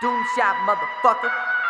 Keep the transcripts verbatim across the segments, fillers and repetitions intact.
Doom shot, motherfucker.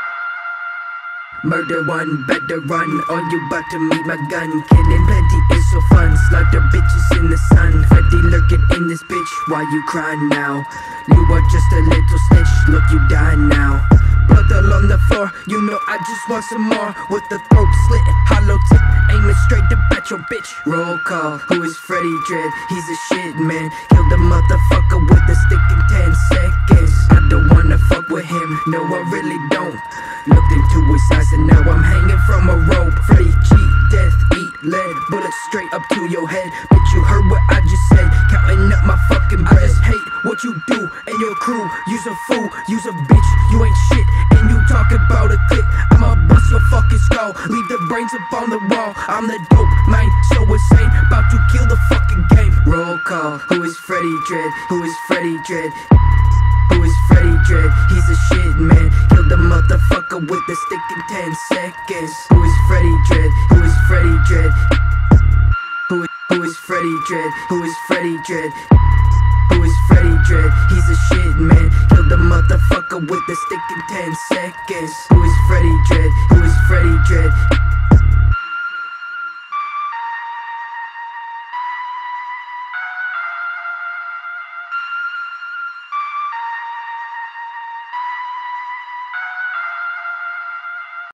Murder one, better run, or you bout to meet my gun. Killing plenty is so fun, slaughter bitches in the sun. Freddy lurking in this bitch, why you crying now? You are just a little snitch, look you die now. Blood all on the floor, you know I just want some more. With the throat slit, hollow tip, aiming straight to bat your bitch. Roll call, who is Freddy Dread? He's a shit man, killed the motherfucker with a stick in ten seconds. I don't wanna fuck with him, no I really don't. Looked into his eyes and now I'm hanging from a rope. Freddy cheat, death, eat lead, bullets straight up to your head. Bitch, you heard what I just said, counting up my fucking bread. I just hate what you do and your crew. You's a fool, you's a bitch, you ain't shit. And you talk about a clip, I'ma bust your fucking skull. Leave the brains up on the wall, I'm the dope man, so insane, about to kill the fucking game. Roll call, who is Freddy Dread? Who is Freddy Dread? Who is Freddy Dread? He's a shit man, killed the motherfucker with a stick in ten seconds. Who is Freddy Dread? Who is Freddy Dread? Who is, who is Freddy Dread? Who is Freddy Dread? Who is Freddy Dread? He's a shit man, killed the motherfucker with a stick in ten seconds. Who is Freddy Dread? Who is Freddy Dread?